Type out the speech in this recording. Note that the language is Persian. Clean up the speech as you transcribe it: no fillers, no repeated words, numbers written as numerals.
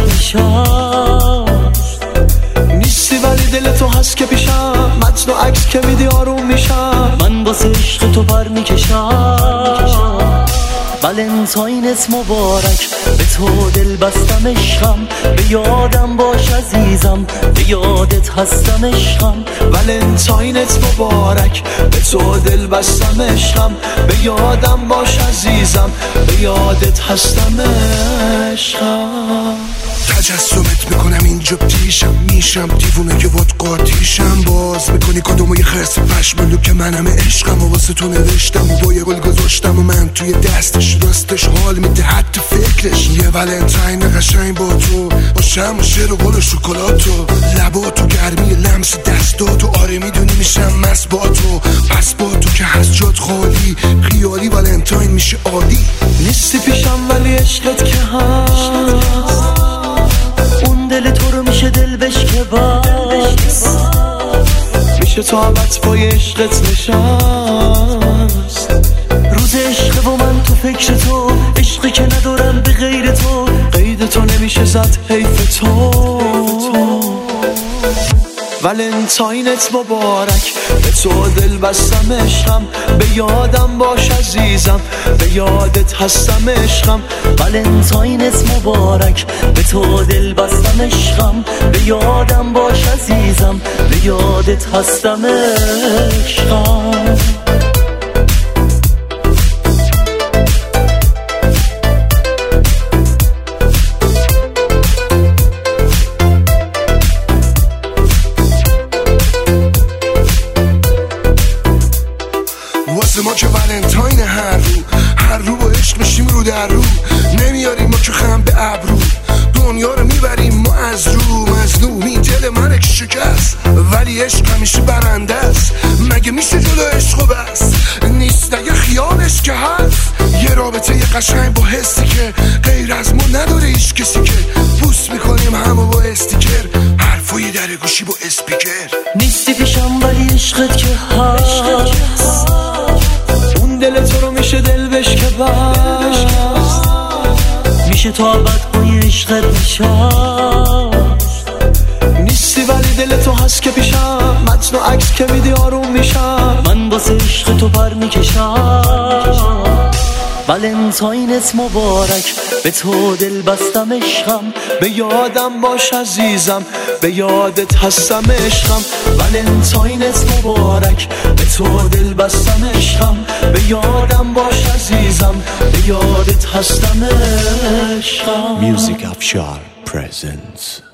نشست. نیستی ولی دل تو هست که پیشم، متن و عکس که میدی آروم میشم. من واسه عشق تو پر میکشم. ولنتاینت مبارک، به تو دل بستم عشقم. به یادم باش عزیزم، به یادت هستم عشقم. ولنتاینت مبارک، به تو دل بستم عشقم. به یادم باش عزیزم، به یادت هستم عشقم. تجسمت میکنم اینجا پیشم، میشم دیوونه که باد قاطیشم. باز میکنی کدومو یه خرس پشمالو که منم عشقم. و واسه تو نوشتم و با یه گل گذاشتم و من توی دستش، راستش حال میده حتی فکرش. یه ولنتاین قشنگ با تو، با شم و شیر و گل و شکلاتو، لباتو گرمی لمس دستاتو. آره میدونی میشم مست با تو، پس با تو که هست جات خالی. خیالی ولنتاین میشه عالی. نیستی پیشم ولی عشقت که هست، اون دل تو رو میشه دل بشکه بس. میشه تا ابد پای عشقت نشست. روز عشق و من تو فکر تو، عشقی که ندارم به غیر تو. قید تو نمیشه زد حیف تو. ولنتاینت مبارک، به تو دل بستم عشقم. به یادم باش عزیزم، به یادت هستم عشقم. ولنتاینت مبارک، به تو دل بستم عشقم. به یادم باش عزیزم، به یادت هستم عشقم. واسه ما که ولنتاین هر رو با عشق میشیم رو در رو. نمیاریم ما که خم به ابرو، دنیا رو میبریم ما از رو. مظلومی دل من که شکست، ولی عشق همیشه برنده است. مگه میشه جلو عشق و بس، نیست اگه خیالش که هست. یه رابطه یه قشنگ با حسی که غیر از ما نداره هیچ کسی، که پوست میکنیم همو با استیکر، حرفای در گوشی با اسپیکر. نیستی پیشم ولی عشقت که هست، اون دل تو رو میشه دل بشکه بس. میشه تا ابد پای عشقت نشست. نیستی ولی دل تو هست که پیشم، متن و عکس که میدی آروم میشم. من واسه عشق تو پر میکشم. ولنتاینت مبارک، به تو دل بستم عشقم. به یادم باش عزیزم، به یادت هستم عشقم. ولنتاینت مبارک، به تو دل بستم عشقم. به یادم باش عزیزم، به یادت هستم عشقم. Music Afshar presents